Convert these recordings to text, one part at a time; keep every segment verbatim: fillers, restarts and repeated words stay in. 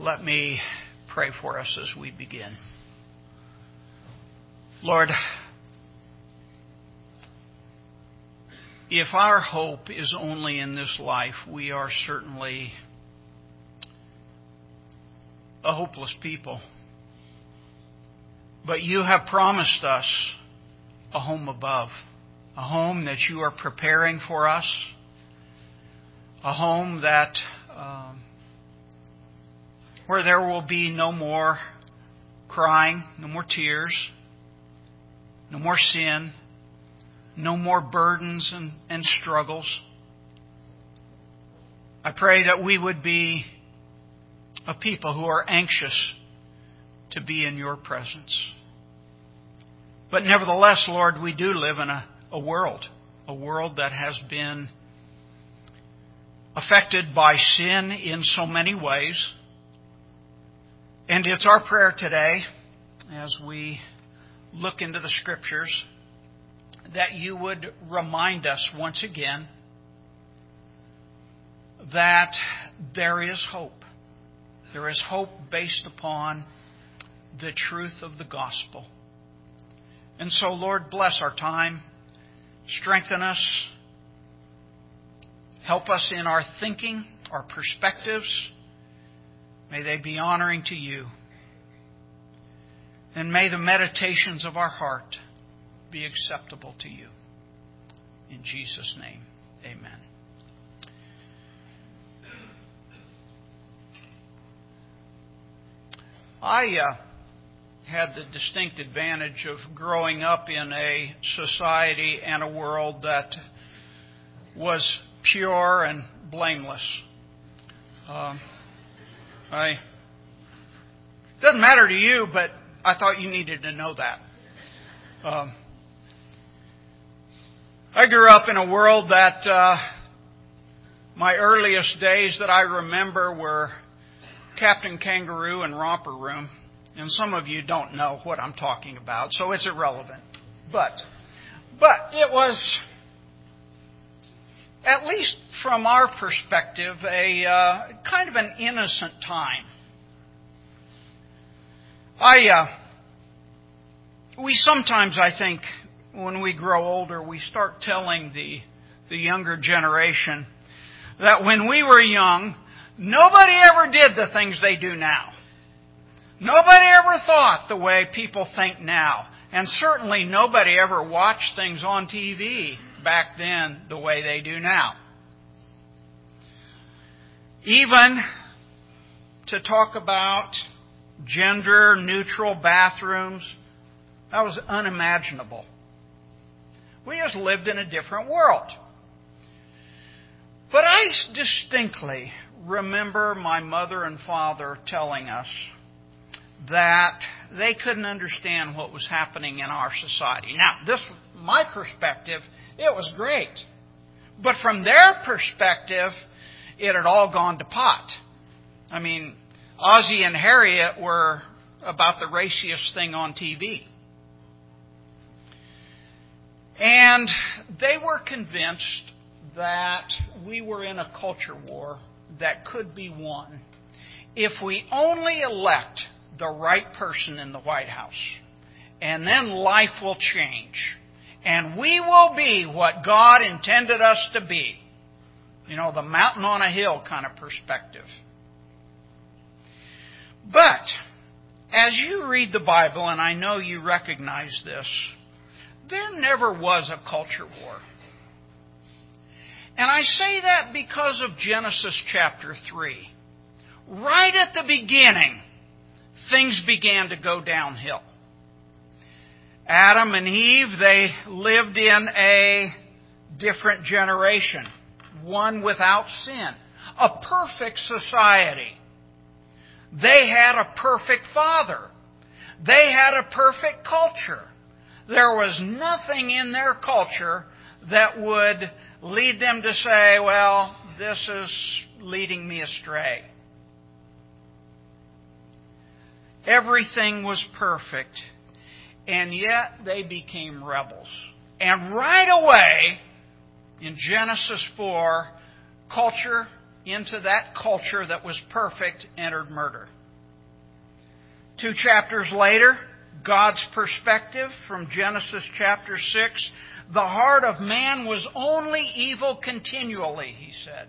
Let me pray for us as we begin. Lord, if our hope is only in this life, we are certainly a hopeless people. But you have promised us a home above, a home that you are preparing for us, a home that um, where there will be no more crying, no more tears, no more sin, no more burdens and, and struggles. I pray that we would be a people who are anxious to be in your presence. But nevertheless, Lord, we do live in a, a world, a world that has been affected by sin in so many ways. And it's our prayer today, as we look into the Scriptures, that you would remind us once again that there is hope. There is hope based upon the truth of the gospel. And so, Lord, bless our time. Strengthen us. Help us in our thinking, our perspectives. May they be honoring to you. And may the meditations of our heart be acceptable to you. In Jesus' name, amen. I uh, had the distinct advantage of growing up in a society and a world that was pure and blameless. Um, I doesn't matter to you, but I thought you needed to know that. Um, I grew up in a world that uh, my earliest days that I remember were Captain Kangaroo and Romper Room. And some of you don't know what I'm talking about, so it's irrelevant. But, but it was, at least from our perspective, a uh, kind of an innocent time. I, uh, we sometimes, I think, when we grow older, we start telling the the younger generation that when we were young, nobody ever did the things they do now. Nobody ever thought the way people think now. And certainly nobody ever watched things on T V back then the way they do now. Even to talk about gender-neutral bathrooms, that was unimaginable. We just lived in a different world. But I distinctly remember my mother and father telling us that they couldn't understand what was happening in our society. Now, this, my perspective, it was great. But from their perspective, it had all gone to pot. I mean, Ozzie and Harriet were about the raciest thing on T V. And they were convinced that we were in a culture war that could be won if we only elect the right person in the White House. And then life will change. And we will be what God intended us to be. You know, the mountain on a hill kind of perspective. But, as you read the Bible, and I know you recognize this, there never was a culture war. And I say that because of Genesis chapter three. Right at the beginning, things began to go downhill. Adam and Eve, they lived in a different generation, one without sin, a perfect society. They had a perfect father. They had a perfect culture. There was nothing in their culture that would lead them to say, well, this is leading me astray. Everything was perfect, and yet they became rebels. And right away, in Genesis four, culture into that culture that was perfect, entered murder. Two chapters later, God's perspective from Genesis chapter six, the heart of man was only evil continually, he said.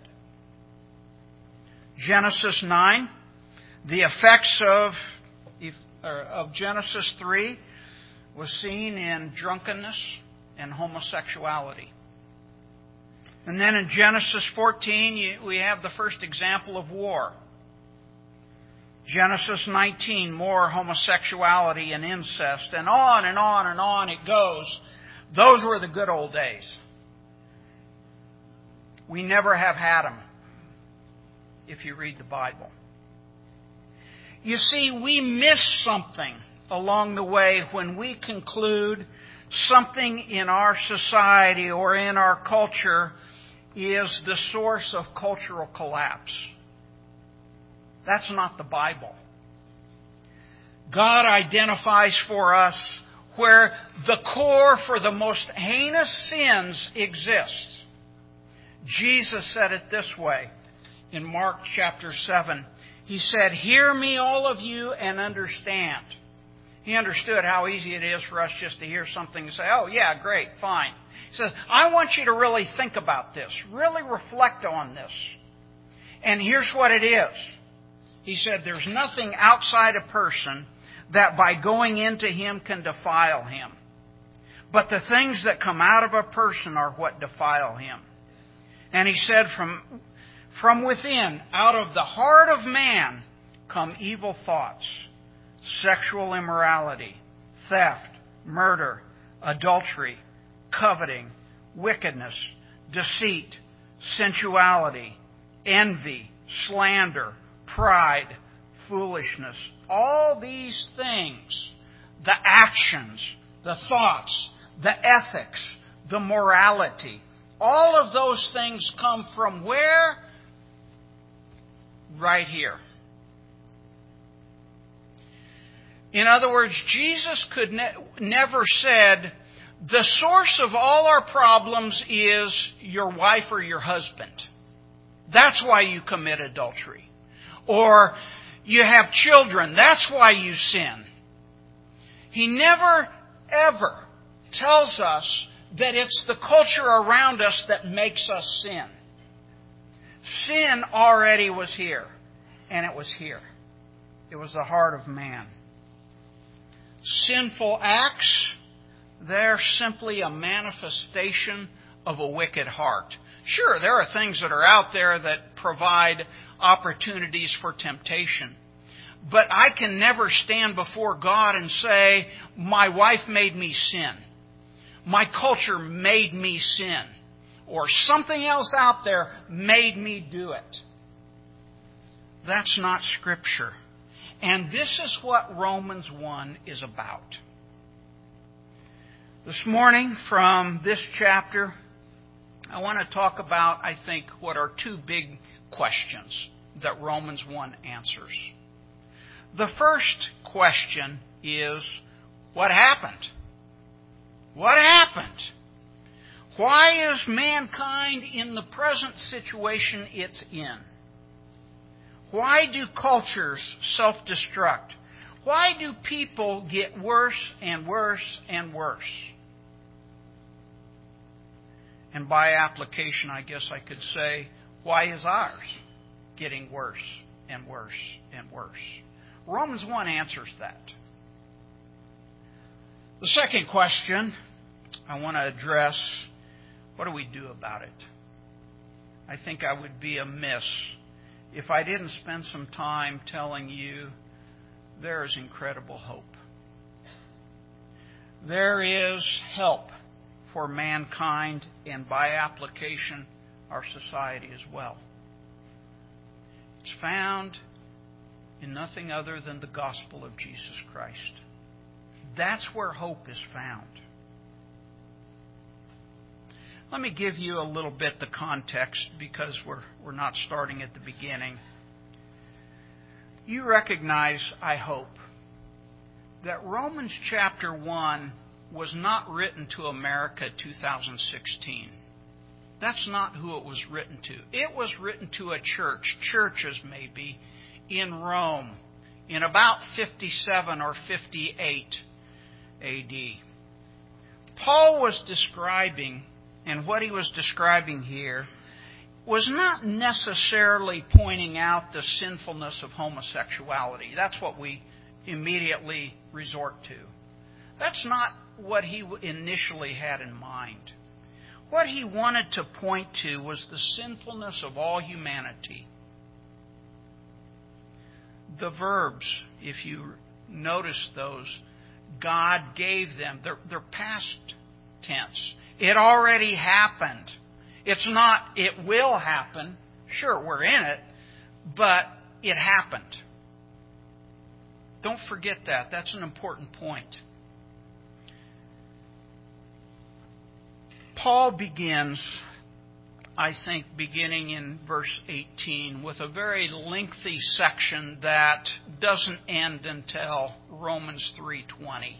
Genesis nine, the effects of, of Genesis three was seen in drunkenness and homosexuality. And then in Genesis fourteen, we have the first example of war. Genesis nineteen, more homosexuality and incest, and on and on and on it goes. Those were the good old days. We never have had them, if you read the Bible. You see, we miss something along the way when we conclude something in our society or in our culture is the source of cultural collapse. That's not the Bible. God identifies for us where the core for the most heinous sins exists. Jesus said it this way in Mark chapter seven. He said, "Hear me, all of you, and understand." He understood how easy it is for us just to hear something and say, "Oh, yeah, great, fine." He says, "I want you to really think about this. Really reflect on this. And here's what it is." He said, "There's nothing outside a person that by going into him can defile him. But the things that come out of a person are what defile him." And he said, from, from within, out of the heart of man, come evil thoughts, sexual immorality, theft, murder, adultery, coveting, wickedness, deceit, sensuality, envy, slander, pride, foolishness. All these things, the actions, the thoughts, the ethics, the morality, all of those things come from where? Right here. In other words, Jesus could ne- never said, the source of all our problems is your wife or your husband. That's why you commit adultery. Or you have children. That's why you sin. He never, ever tells us that it's the culture around us that makes us sin. Sin already was here. And it was here. It was the heart of man. Sinful acts, they're simply a manifestation of a wicked heart. Sure, there are things that are out there that provide opportunities for temptation. But I can never stand before God and say, my wife made me sin. My culture made me sin. Or something else out there made me do it. That's not Scripture. And this is what Romans one is about. This morning, from this chapter, I want to talk about, I think, what are two big questions that Romans one answers. The first question is, what happened? What happened? Why is mankind in the present situation it's in? Why do cultures self-destruct? Why do people get worse and worse and worse? And by application, I guess I could say, why is ours getting worse and worse and worse? Romans one answers that. The second question I want to address, what do we do about it? I think I would be amiss if I didn't spend some time telling you there is incredible hope. There is help for mankind and by application our society as well. It's found in nothing other than the gospel of Jesus Christ. That's where hope is found. Let me give you a little bit the context because we're we're not starting at the beginning. You recognize, I hope, that Romans chapter one was not written to America two thousand sixteen. That's not who it was written to. It was written to a church, churches maybe, in Rome in about fifty-seven or fifty-eight A D. Paul was describing, and what he was describing here was not necessarily pointing out the sinfulness of homosexuality. That's what we immediately resort to. That's not what he initially had in mind. What he wanted to point to was the sinfulness of all humanity. The verbs, if you notice those, God gave them. They're, they're past tense. It already happened. It's not, it will happen. Sure, we're in it, but it happened. Don't forget that. That's an important point. Paul begins, I think, beginning in verse eighteen, with a very lengthy section that doesn't end until Romans three twenty.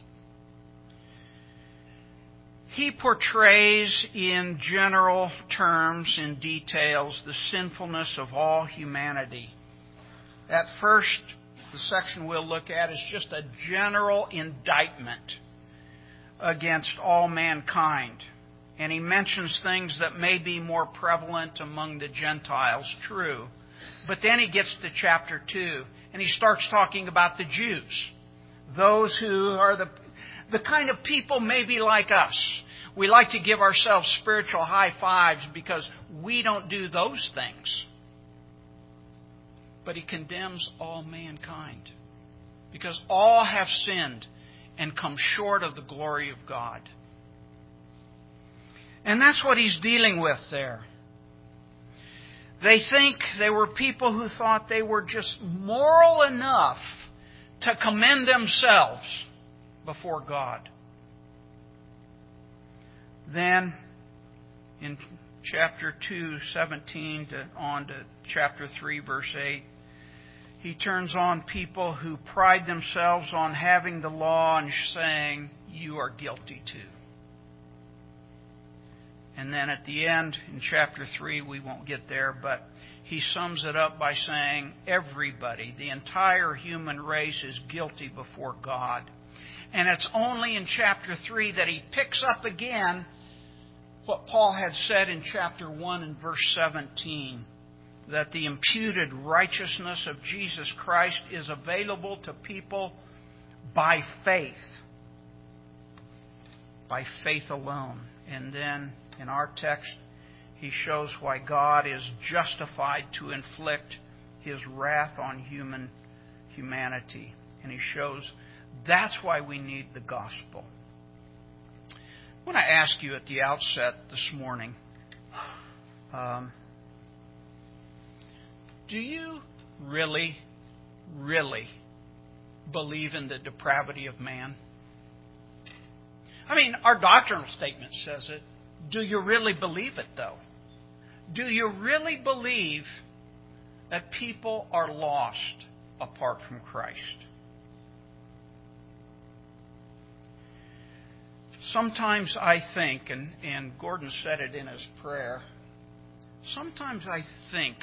He portrays in general terms, in details, the sinfulness of all humanity. At first, the section we'll look at is just a general indictment against all mankind. And he mentions things that may be more prevalent among the Gentiles, true. But then he gets to chapter two, and he starts talking about the Jews. Those who are the, the kind of people maybe like us. We like to give ourselves spiritual high fives because we don't do those things. But he condemns all mankind, because all have sinned and come short of the glory of God. And that's what he's dealing with there. They think they were people who thought they were just moral enough to commend themselves before God. Then, in chapter two, seventeen, to on to chapter three, verse eight, he turns on people who pride themselves on having the law and saying, you are guilty too. And then at the end, in chapter three, we won't get there, but he sums it up by saying everybody, the entire human race, is guilty before God. And it's only in chapter three that he picks up again what Paul had said in chapter one and verse seventeen, that the imputed righteousness of Jesus Christ is available to people by faith. By faith alone. And then in our text, he shows why God is justified to inflict His wrath on human humanity. And he shows that's why we need the gospel. I want to ask you at the outset this morning, um, do you really, really believe in the depravity of man? I mean, our doctrinal statement says it. Do you really believe it, though? Do you really believe that people are lost apart from Christ? Sometimes I think, and, and Gordon said it in his prayer, sometimes I think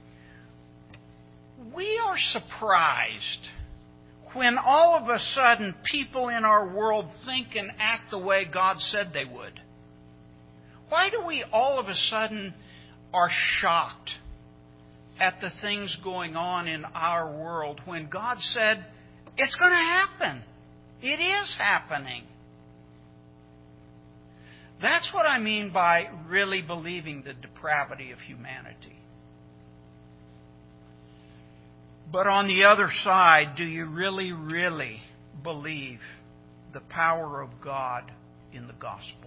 we are surprised when all of a sudden people in our world think and act the way God said they would. Why do we all of a sudden are shocked at the things going on in our world when God said it's going to happen? It is happening. That's what I mean by really believing the depravity of humanity. But on the other side, do you really, really believe the power of God in the gospel?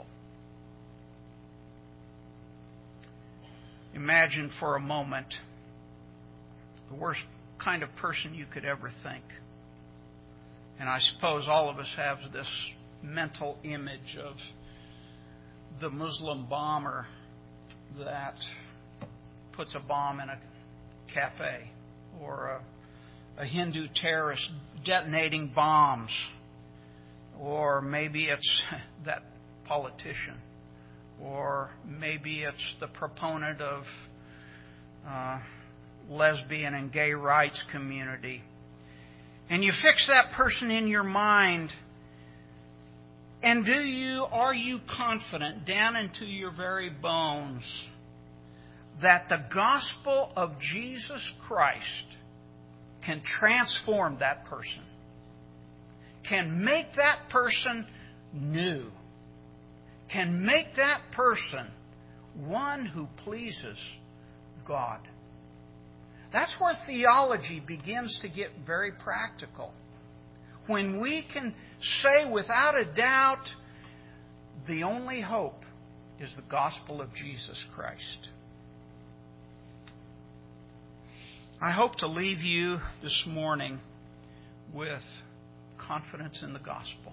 Imagine for a moment the worst kind of person you could ever think. And I suppose all of us have this mental image of the Muslim bomber that puts a bomb in a cafe, or a, a Hindu terrorist detonating bombs, or maybe it's that politician or maybe it's the proponent of uh, lesbian and gay rights community. And you fix that person in your mind, and do you, are you confident down into your very bones that the gospel of Jesus Christ can transform that person, can make that person new, can make that person one who pleases God? That's where theology begins to get very practical. When we can say without a doubt, the only hope is the gospel of Jesus Christ. I hope to leave you this morning with confidence in the gospel.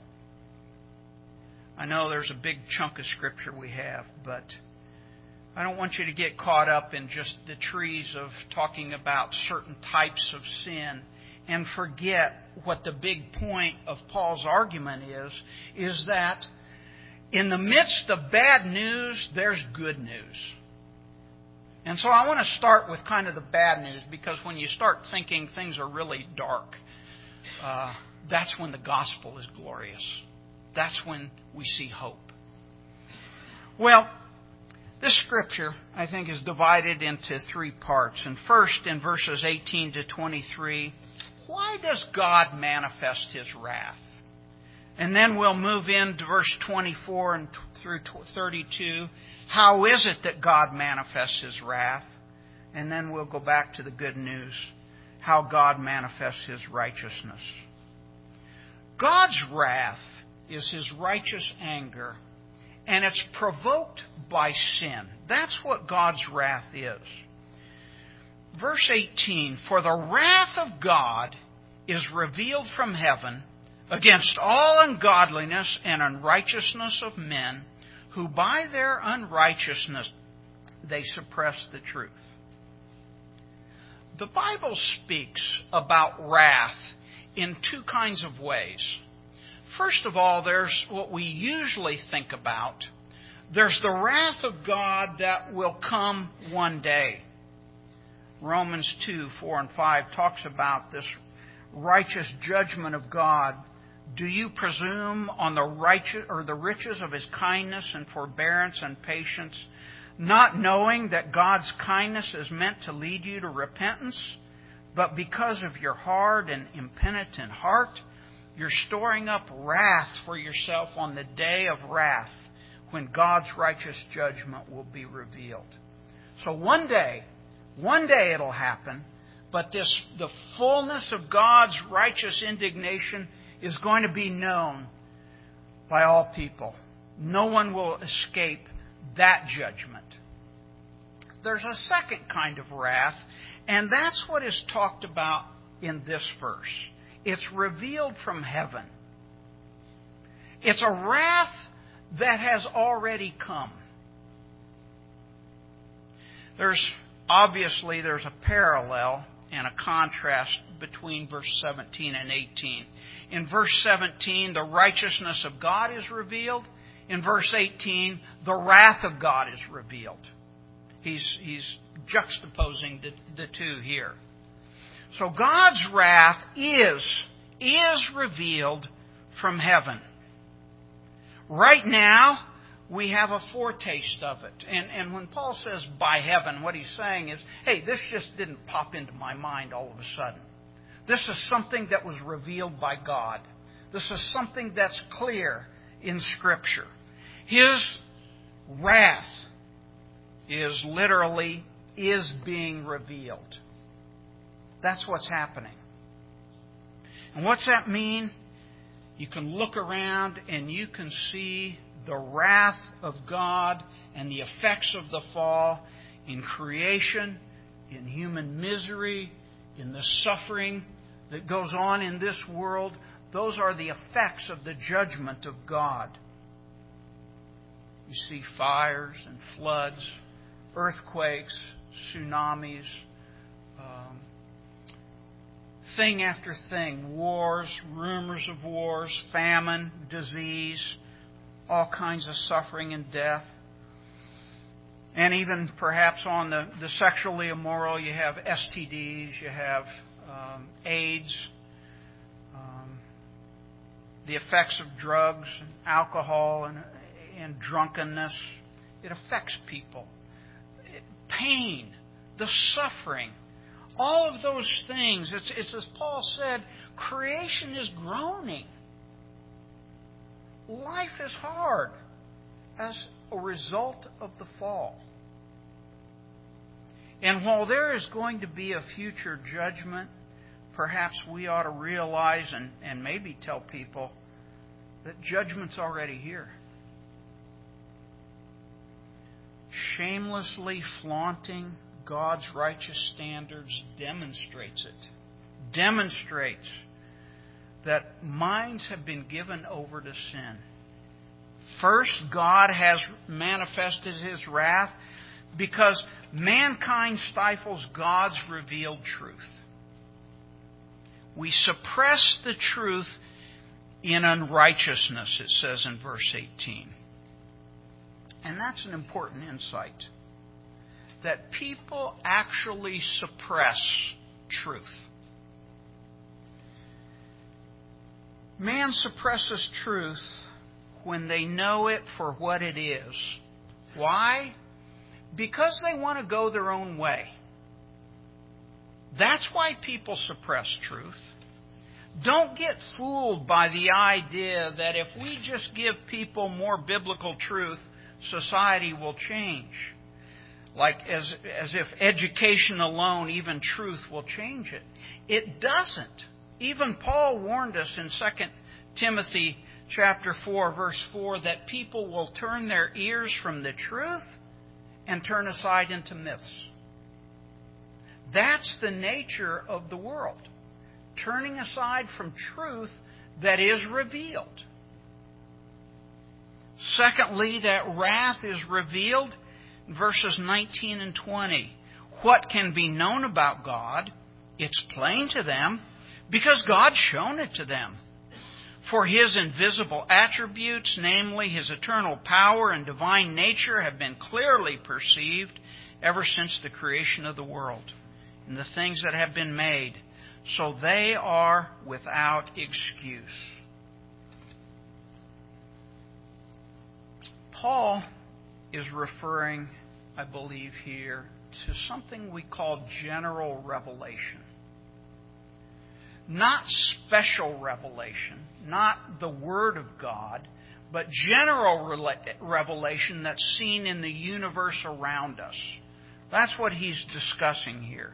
I know there's a big chunk of Scripture we have, but I don't want you to get caught up in just the trees of talking about certain types of sin and forget what the big point of Paul's argument is, is that in the midst of bad news, there's good news. And so I want to start with kind of the bad news, because when you start thinking things are really dark, uh, that's when the gospel is glorious. That's when we see hope. Well, this scripture, I think, is divided into three parts. And first, in verses eighteen to twenty-three, why does God manifest His wrath? And then we'll move into verse twenty-four and through thirty-two. How is it that God manifests His wrath? And then we'll go back to the good news, how God manifests His righteousness. God's wrath is His righteous anger, and it's provoked by sin. That's what God's wrath is. Verse eighteen, for the wrath of God is revealed from heaven against all ungodliness and unrighteousness of men, who by their unrighteousness they suppress the truth. The Bible speaks about wrath in two kinds of ways. First of all, there's what we usually think about. There's the wrath of God that will come one day. Romans two, four, and five talks about this righteous judgment of God. Do you presume on the righteous or the riches of His kindness and forbearance and patience, not knowing that God's kindness is meant to lead you to repentance, but because of your hard and impenitent heart, you're storing up wrath for yourself on the day of wrath, when God's righteous judgment will be revealed. So one day, one day it'll happen, but this the fullness of God's righteous indignation is going to be known by all people. No one will escape that judgment. There's a second kind of wrath, and that's what is talked about in this verse. It's revealed from heaven. It's a wrath that has already come. There's obviously there's a parallel and a contrast between verse seventeen and eighteen. In verse seventeen, the righteousness of God is revealed. In verse eighteen, the wrath of God is revealed. He's, he's juxtaposing the, the two here. So God's wrath is, is revealed from heaven. Right now, we have a foretaste of it. And, and when Paul says by heaven, what he's saying is, hey, this just didn't pop into my mind all of a sudden. This is something that was revealed by God. This is something that's clear in Scripture. His wrath is literally, is being revealed. That's what's happening. And what's that mean? You can look around and you can see the wrath of God and the effects of the fall in creation, in human misery, in the suffering that goes on in this world. Those are the effects of the judgment of God. You see fires and floods, earthquakes, tsunamis, um, thing after thing, wars, rumors of wars, famine, disease, all kinds of suffering and death. And even perhaps on the, the sexually immoral, you have S T Ds, you have um, AIDS, um, the effects of drugs, and alcohol, and, and drunkenness. It affects people. Pain, the suffering, all of those things. It's, it's as Paul said, creation is groaning. Life is hard as a result of the fall. And while there is going to be a future judgment, perhaps we ought to realize and, and maybe tell people that judgment's already here. Shamelessly flaunting God's righteous standards demonstrates it. Demonstrates that minds have been given over to sin. First, God has manifested His wrath because mankind stifles God's revealed truth. We suppress the truth in unrighteousness, it says in verse eighteen. And that's an important insight. That people actually suppress truth. Man suppresses truth when they know it for what it is. Why? Because they want to go their own way. That's why people suppress truth. Don't get fooled by the idea that if we just give people more biblical truth, society will change. Like as, as if education alone, even truth, will change it. It doesn't. Even Paul warned us in Second Timothy chapter four, verse four, that people will turn their ears from the truth and turn aside into myths. That's the nature of the world. Turning aside from truth that is revealed. Secondly, that wrath is revealed in verses nineteen and twenty. What can be known about God? It's plain to them because God's shown it to them. For His invisible attributes, namely His eternal power and divine nature, have been clearly perceived ever since the creation of the world and the things that have been made. So they are without excuse. Paul is referring, I believe here, to something we call general revelation. Not special revelation, not the Word of God, but general revelation that's seen in the universe around us. That's what he's discussing here.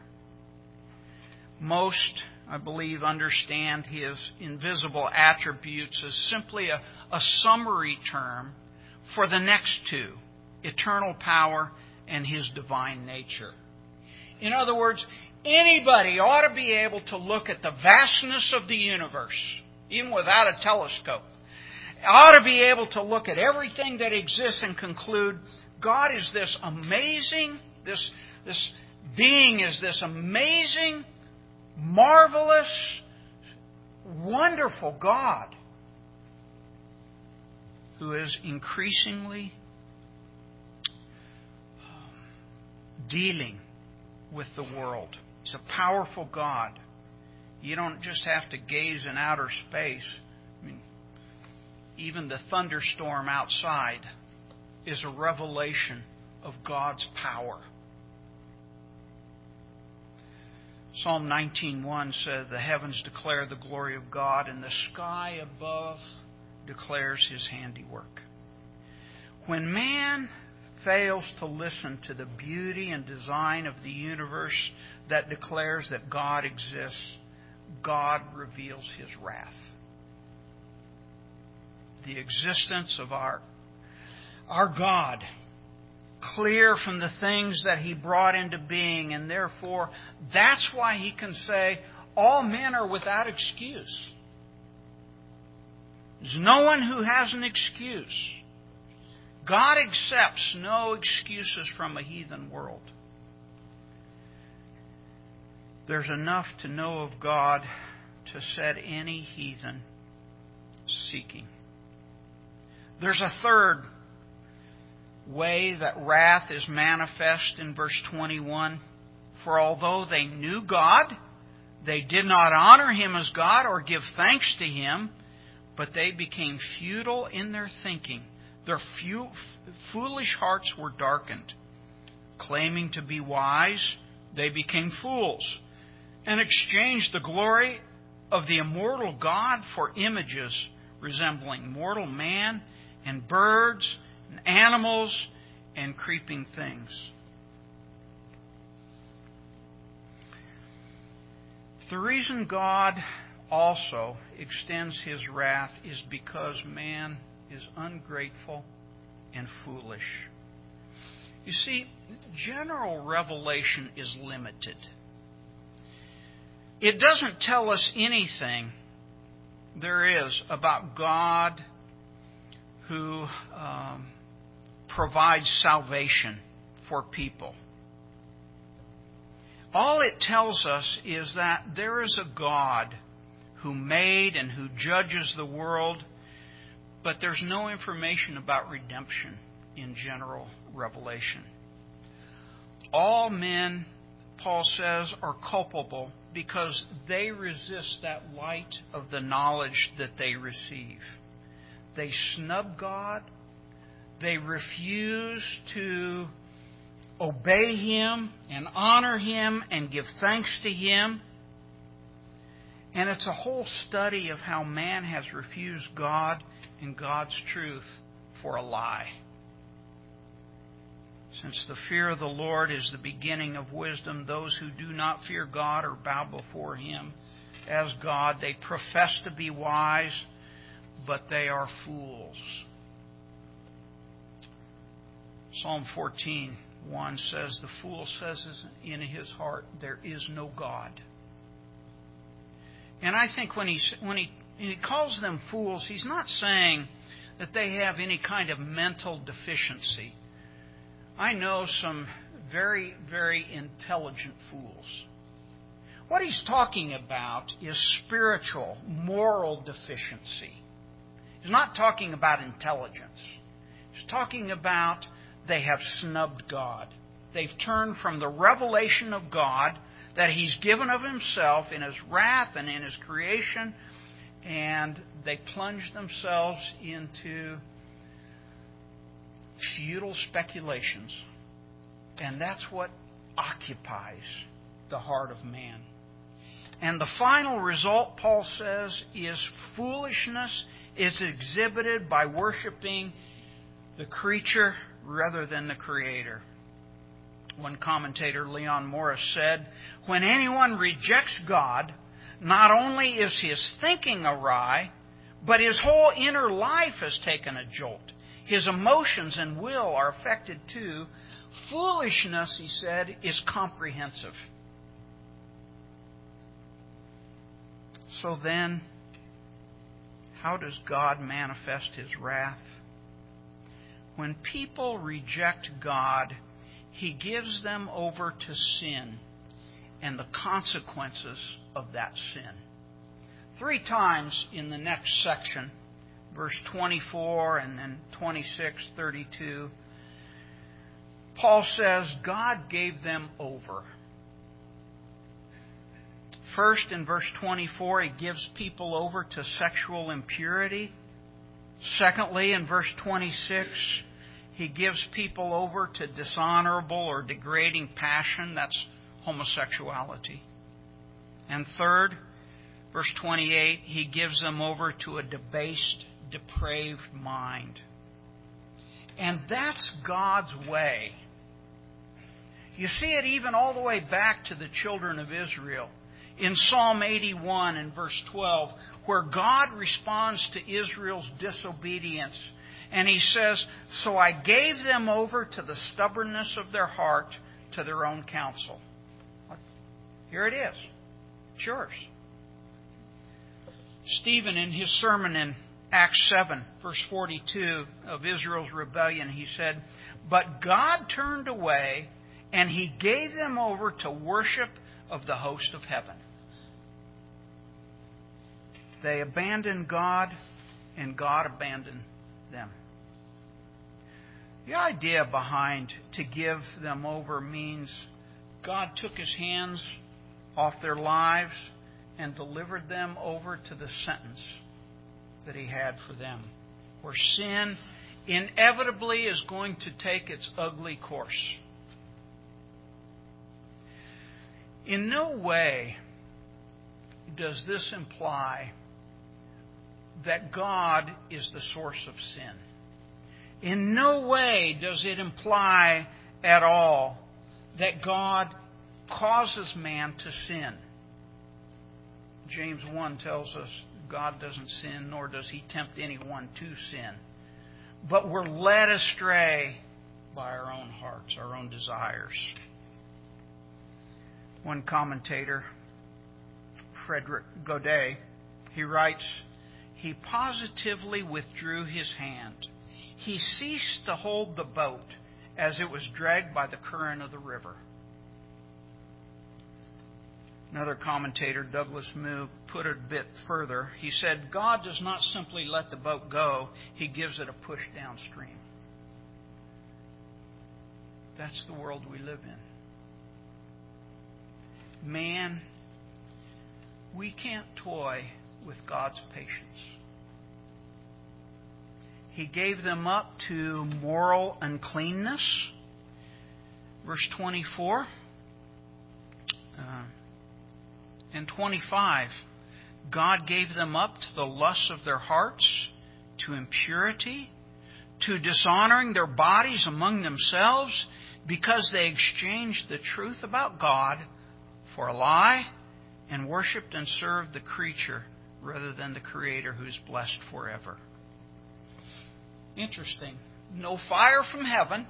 Most, I believe, understand His invisible attributes as simply a, a summary term for the next two, eternal power and His divine nature. In other words, anybody ought to be able to look at the vastness of the universe, even without a telescope. Ought to be able to look at everything that exists and conclude, God is this amazing, this, this being is this amazing, marvelous, wonderful God who is increasingly dealing with the world. He's a powerful God. You don't just have to gaze in outer space. I mean, even the thunderstorm outside is a revelation of God's power. Psalm nineteen one says, "The heavens declare the glory of God, and the sky above declares His handiwork." When man fails to listen to the beauty and design of the universe that declares that God exists, God reveals His wrath. The existence of our, our God, clear from the things that He brought into being, and therefore that's why He can say, all men are without excuse. There's no one who has an excuse. God accepts no excuses from a heathen world. There's enough to know of God to set any heathen seeking. There's a third way that wrath is manifest in verse twenty-one. For although they knew God, they did not honor Him as God or give thanks to Him, but they became futile in their thinking. Their few, foolish hearts were darkened. Claiming to be wise, they became fools, and exchanged the glory of the immortal God for images resembling mortal man and birds and animals and creeping things. The reason God also extends His wrath is because man is ungrateful and foolish. You see, general revelation is limited. It doesn't tell us anything there is about God who um, provides salvation for people. All it tells us is that there is a God who made and who judges the world, but there's no information about redemption in general revelation. All men, Paul says, are culpable because they resist that light of the knowledge that they receive. They snub God. They refuse to obey Him and honor Him and give thanks to Him. And it's a whole study of how man has refused God and God's truth for a lie. Since the fear of the Lord is the beginning of wisdom, those who do not fear God or bow before Him as God, they profess to be wise, but they are fools. Psalm fourteen one says, the fool says in his heart, there is no God. And I think when he, when he, he calls them fools, he's not saying that they have any kind of mental deficiency. I know some very, very intelligent fools. What he's talking about is spiritual, moral deficiency. He's not talking about intelligence. He's talking about they have snubbed God. They've turned from the revelation of God that He's given of Himself in His wrath and in His creation, and they plunge themselves into futile speculations. And that's what occupies the heart of man. And the final result, Paul says, is foolishness is exhibited by worshiping the creature rather than the Creator. One commentator, Leon Morris, said, when anyone rejects God, not only is his thinking awry, but his whole inner life has taken a jolt. His emotions and will are affected too. Foolishness, he said, is comprehensive. So then, how does God manifest His wrath? When people reject God, He gives them over to sin and the consequences of that sin. Three times in the next section, verse twenty-four and then twenty-six, thirty-two, Paul says God gave them over. First, in verse twenty-four, He gives people over to sexual impurity. Secondly, in verse twenty-six, He gives people over to dishonorable or degrading passion. That's homosexuality. And third, verse twenty-eight, He gives them over to a debased, depraved mind. And that's God's way. You see it even all the way back to the children of Israel. In Psalm eighty-one and verse twelve, where God responds to Israel's disobedience. And He says, so I gave them over to the stubbornness of their heart, to their own counsel. Here it is. It's yours. Stephen, in his sermon in Acts seven, verse forty-two, of Israel's rebellion, he said, but God turned away, and He gave them over to worship of the host of heaven. They abandoned God, and God abandoned them. The idea behind to give them over means God took His hands off their lives and delivered them over to the sentence that He had for them, where sin inevitably is going to take its ugly course. In no way does this imply that God is the source of sin. In no way does it imply at all that God causes man to sin. James one tells us God doesn't sin, nor does He tempt anyone to sin. But we're led astray by our own hearts, our own desires. One commentator, Frederick Godet, he writes, "He positively withdrew His hand. He ceased to hold the boat as it was dragged by the current of the river." Another commentator, Douglas Moo, put it a bit further. He said, God does not simply let the boat go, He gives it a push downstream. That's the world we live in. Man, we can't toy with God's patience. He gave them up to moral uncleanness. Verse twenty-four uh, and twenty-five. God gave them up to the lusts of their hearts, to impurity, to dishonoring their bodies among themselves, because they exchanged the truth about God for a lie and worshipped and served the creature rather than the Creator who is blessed forever. Interesting. No fire from heaven.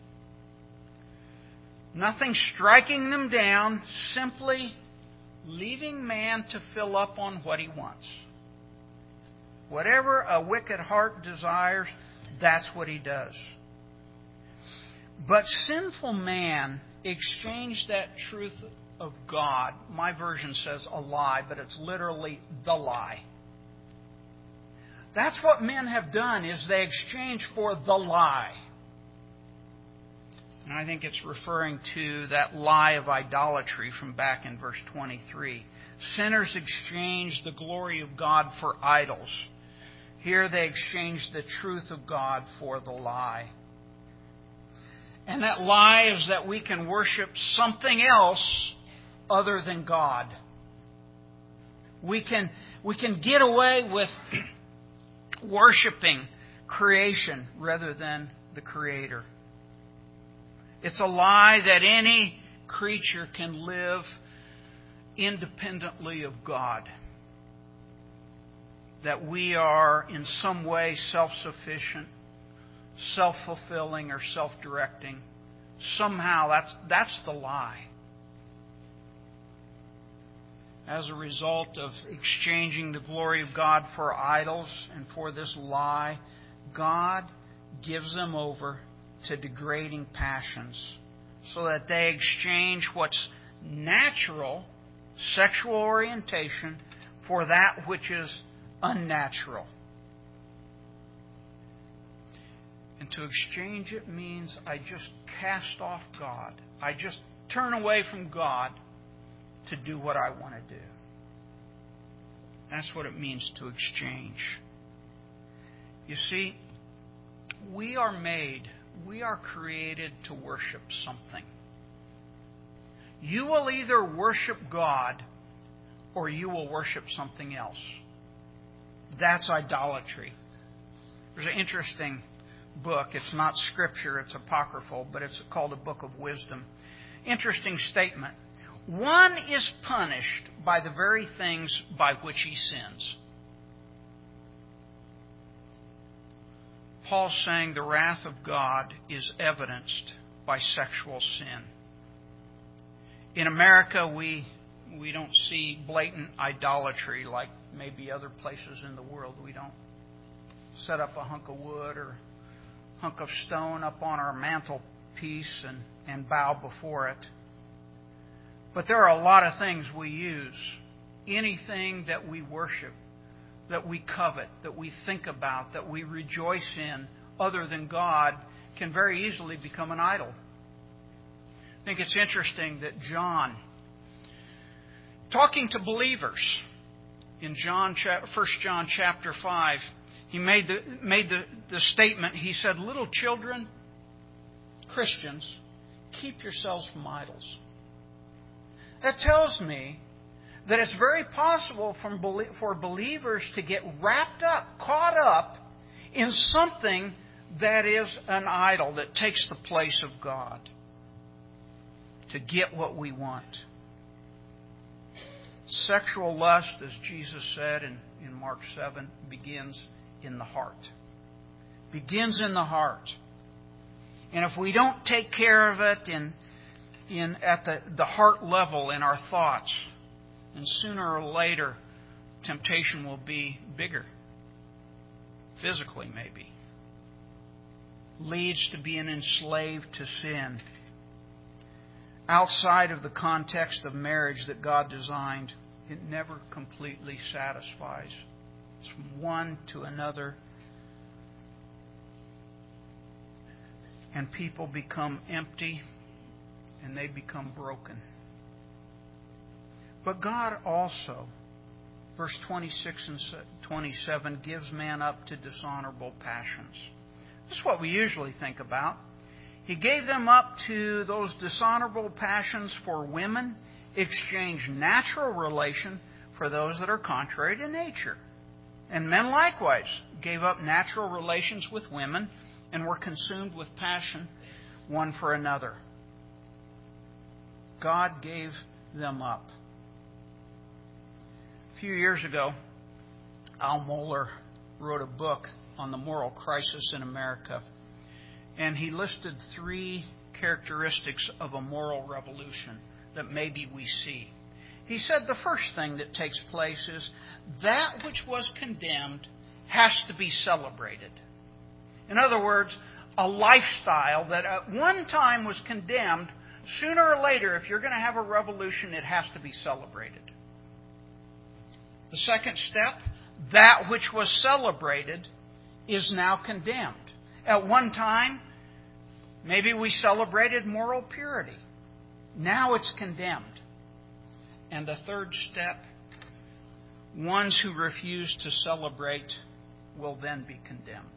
Nothing striking them down. Simply leaving man to fill up on what he wants. Whatever a wicked heart desires, that's what he does. But sinful man exchanged that truth of God. My version says a lie, but it's literally the lie. That's what men have done, is they exchange for the lie. And I think it's referring to that lie of idolatry from back in verse twenty-three. Sinners exchange the glory of God for idols. Here they exchange the truth of God for the lie. And that lie is that we can worship something else other than God. We can, we can get away with worshiping creation rather than the Creator. It's a lie that any creature can live independently of God. That we are in some way self-sufficient, self-fulfilling, or self-directing. Somehow that's, that's the lie. As a result of exchanging the glory of God for idols and for this lie, God gives them over to degrading passions so that they exchange what's natural, sexual orientation, for that which is unnatural. And to exchange it means I just cast off God. I just turn away from God to do what I want to do. That's what it means to exchange. You see, we are made, we are created to worship something. You will either worship God or you will worship something else. That's idolatry. There's an interesting book. It's not scripture, it's apocryphal, but it's called a Book of Wisdom. Interesting statement. One is punished by the very things by which he sins. Paul's saying the wrath of God is evidenced by sexual sin. In America, we we don't see blatant idolatry like maybe other places in the world. We don't set up a hunk of wood or hunk of stone up on our mantelpiece and, and bow before it. But there are a lot of things we use. Anything that we worship, that we covet, that we think about, that we rejoice in, other than God, can very easily become an idol. I think it's interesting that John, talking to believers in John, First John chapter five, he made the made the, the statement. He said, "Little children, Christians, keep yourselves from idols." That tells me that it's very possible for believers to get wrapped up, caught up in something that is an idol, that takes the place of God, to get what we want. Sexual lust, as Jesus said in, in Mark seven, begins in the heart. Begins in the heart. And if we don't take care of it in, in at the, the heart level in our thoughts, then sooner or later temptation will be bigger. Physically, maybe. Leads to being enslaved to sin. Outside of the context of marriage that God designed, it never completely satisfies. It's from one to another. And people become empty and they become broken. But God also, verse twenty-six and twenty-seven, gives man up to dishonorable passions. This is what we usually think about. He gave them up to those dishonorable passions for women, exchanged natural relation for those that are contrary to nature. And men likewise gave up natural relations with women and were consumed with passion one for another. God gave them up. A few years ago, Al Mohler wrote a book on the moral crisis in America. And he listed three characteristics of a moral revolution that maybe we see. He said the first thing that takes place is that which was condemned has to be celebrated. In other words, a lifestyle that at one time was condemned, sooner or later, if you're going to have a revolution, it has to be celebrated. The second step, that which was celebrated is now condemned. At one time, maybe we celebrated moral purity. Now it's condemned. And the third step, ones who refuse to celebrate will then be condemned.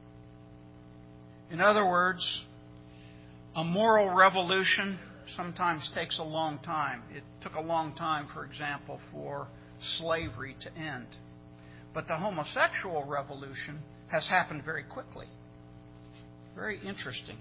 In other words, a moral revolution sometimes takes a long time. It took a long time, for example, for slavery to end. But the homosexual revolution has happened very quickly. Very interesting.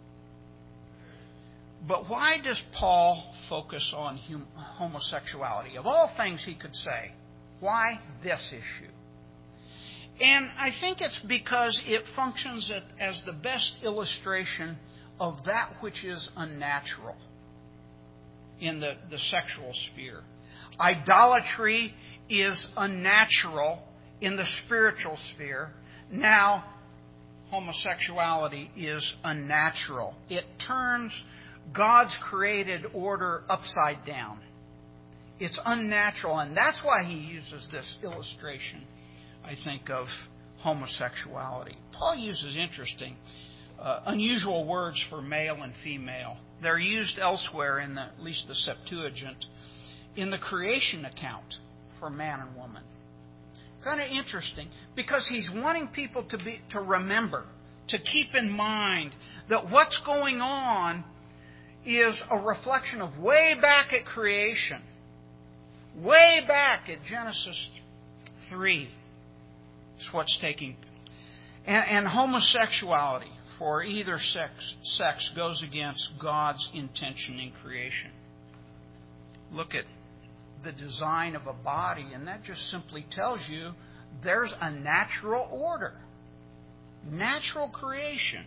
But why does Paul focus on hum- homosexuality? Of all things he could say, why this issue? And I think it's because it functions as the best illustration of that which is unnatural in the, the sexual sphere. Idolatry is unnatural in the spiritual sphere. Now, homosexuality is unnatural. It turns God's created order upside down. It's unnatural, and that's why he uses this illustration, I think, of homosexuality. Paul uses interesting, uh, unusual words for male and female. They're used elsewhere in the, at least the Septuagint, in the creation account for man and woman. Kind of interesting, because he's wanting people to be to remember, to keep in mind that what's going on is a reflection of way back at creation. Way back at Genesis three is what's taking. And, and homosexuality for either sex, sex goes against God's intention in creation. Look at the design of a body, and that just simply tells you there's a natural order. Natural creation.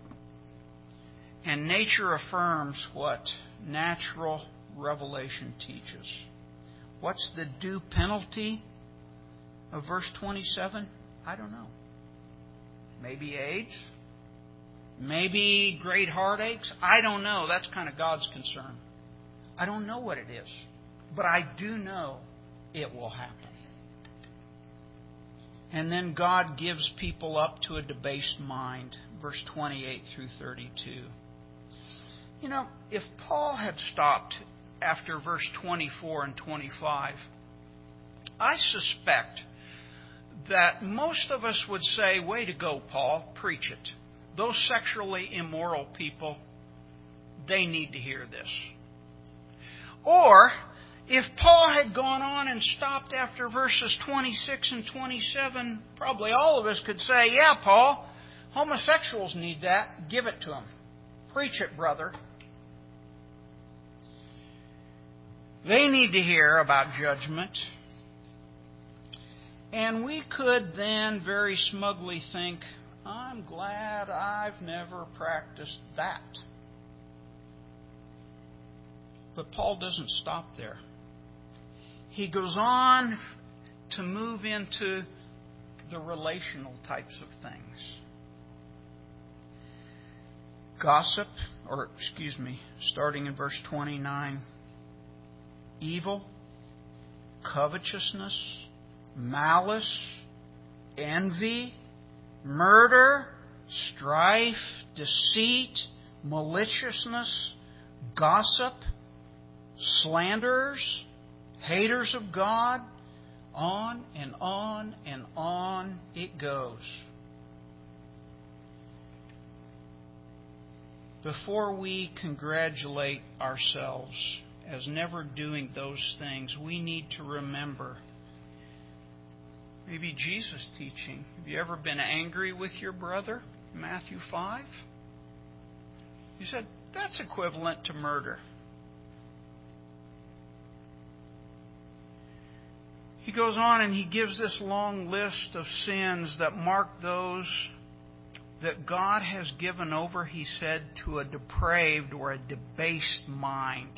And nature affirms what natural revelation teaches. What's the due penalty of verse twenty-seven? I don't know. Maybe AIDS? Maybe great heartaches? I don't know. That's kind of God's concern. I don't know what it is. But I do know it will happen. And then God gives people up to a debased mind. Verse twenty-eight through thirty-two. You know, if Paul had stopped after verse twenty-four and twenty-five, I suspect that most of us would say, way to go, Paul, preach it. Those sexually immoral people, they need to hear this. Or, if Paul had gone on and stopped after verses twenty-six and twenty-seven, probably all of us could say, yeah, Paul, homosexuals need that. Give it to them. Preach it, brother. They need to hear about judgment. And we could then very smugly think, I'm glad I've never practiced that. But Paul doesn't stop there. He goes on to move into the relational types of things. Gossip, or excuse me, starting in verse twenty-nine. Evil, covetousness, malice, envy, murder, strife, deceit, maliciousness, gossip, slanderers, haters of God, on and on and on it goes. Before we congratulate ourselves as never doing those things, we need to remember maybe Jesus' teaching. Have you ever been angry with your brother? Matthew five. He said, that's equivalent to murder. He goes on and he gives this long list of sins that mark those that God has given over, he said, to a depraved or a debased mind.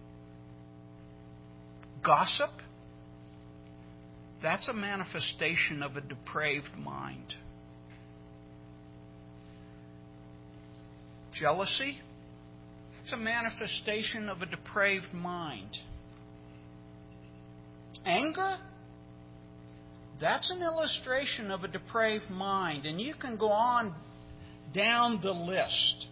Gossip, that's a manifestation of a depraved mind. Jealousy, it's a manifestation of a depraved mind. Anger, that's an illustration of a depraved mind. And you can go on down the list.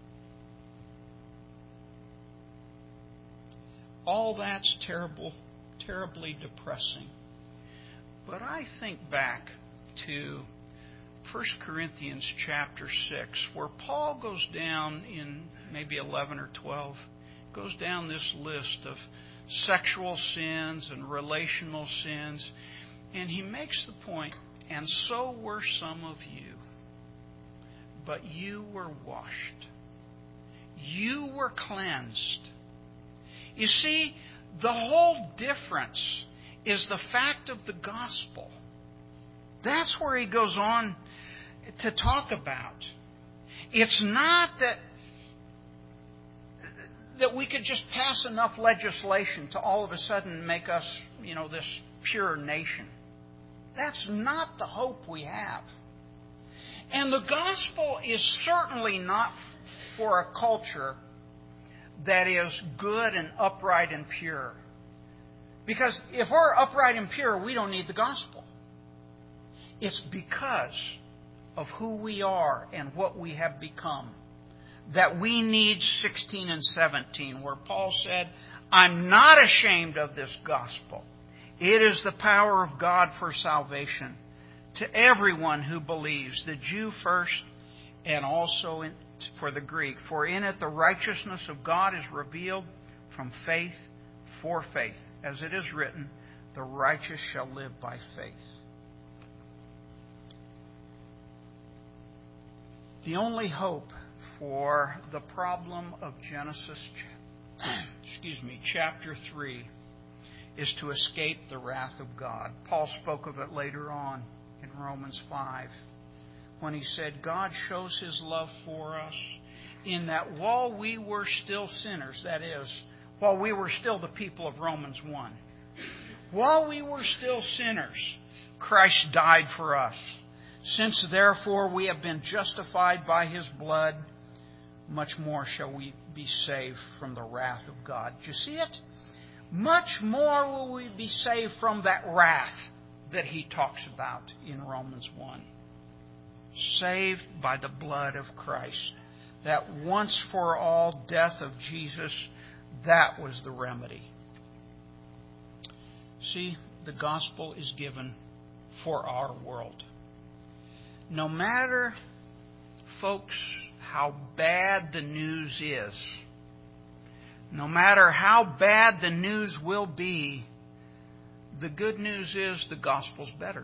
All that's terrible, terribly depressing. But I think back to First Corinthians chapter six, where Paul goes down in maybe eleven or twelve, goes down this list of sexual sins and relational sins. And he makes the point, and so were some of you, but you were washed. You were cleansed. You see, the whole difference is the fact of the gospel. That's where he goes on to talk about. It's not that that we could just pass enough legislation to all of a sudden make us, you know, this pure nation. That's not the hope we have. And the gospel is certainly not for a culture that is good and upright and pure. Because if we're upright and pure, we don't need the gospel. It's because of who we are and what we have become that we need sixteen and seventeen, where Paul said, I'm not ashamed of this gospel. It is the power of God for salvation to everyone who believes, the Jew first and also in, for the Greek. For in it the righteousness of God is revealed from faith for faith. As it is written, the righteous shall live by faith. The only hope for the problem of Genesis, excuse me, chapter three, is to escape the wrath of God. Paul spoke of it later on in Romans five, when he said, God shows His love for us in that while we were still sinners, that is, while we were still the people of Romans one, while we were still sinners, Christ died for us. Since therefore we have been justified by His blood, much more shall we be saved from the wrath of God. Do you see it? Much more will we be saved from that wrath that he talks about in Romans one. Saved by the blood of Christ. That once for all death of Jesus, that was the remedy. See, the gospel is given for our world. No matter, folks, how bad the news is, no matter how bad the news will be, the good news is the gospel's better.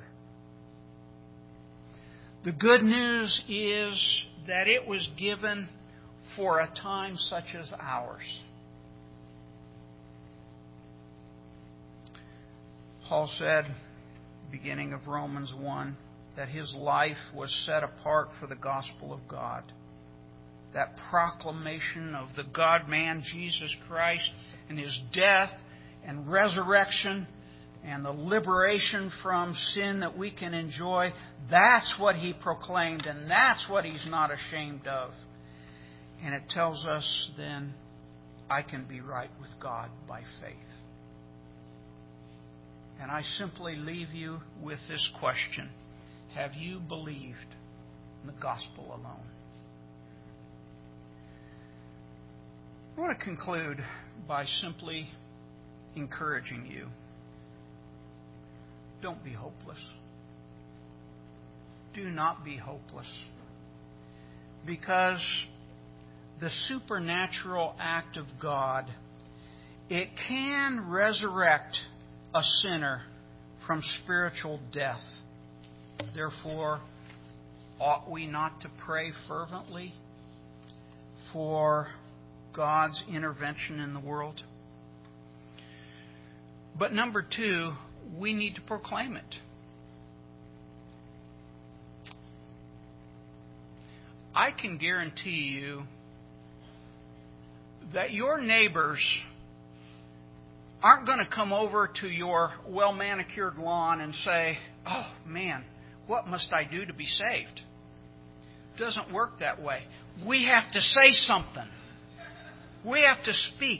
The good news is that it was given for a time such as ours. Paul said, beginning of Romans one, that his life was set apart for the gospel of God. That proclamation of the God-man Jesus Christ and His death and resurrection and the liberation from sin that we can enjoy, that's what He proclaimed, and that's what He's not ashamed of. And it tells us then, I can be right with God by faith. And I simply leave you with this question. Have you believed in the gospel alone? I want to conclude by simply encouraging you. Don't be hopeless. Do not be hopeless. Because the supernatural act of God, it can resurrect a sinner from spiritual death. Therefore, ought we not to pray fervently for God's intervention in the world? But number two, we need to proclaim it. I can guarantee you that your neighbors aren't going to come over to your well-manicured lawn and say, oh, man, what must I do to be saved? It doesn't work that way. We have to say something. We have to speak.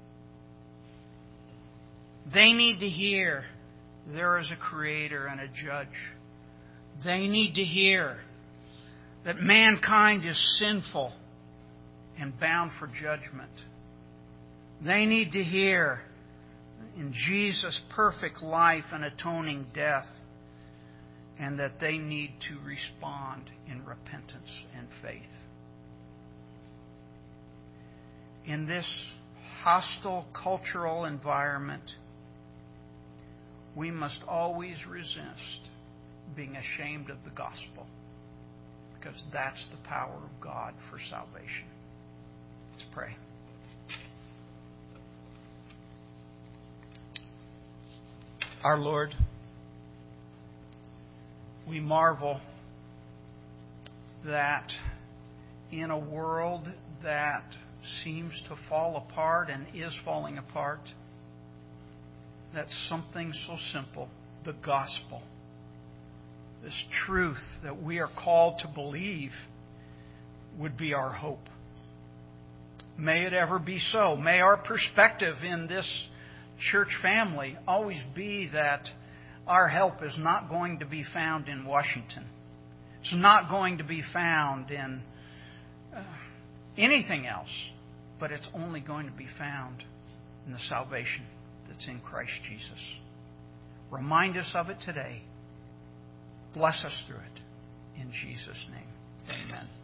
They need to hear there is a Creator and a Judge. They need to hear that mankind is sinful and bound for judgment. They need to hear in Jesus' perfect life and atoning death, and that they need to respond in repentance and faith. In this hostile cultural environment, we must always resist being ashamed of the gospel, because that's the power of God for salvation. Let's pray. Our Lord, we marvel that in a world that seems to fall apart and is falling apart, that something so simple, the gospel, this truth that we are called to believe, would be our hope. May it ever be so. May our perspective in this church family always be that our help is not going to be found in Washington. It's not going to be found in uh, anything else, but it's only going to be found in the salvation that's in Christ Jesus. Remind us of it today. Bless us through it. In Jesus' name, amen.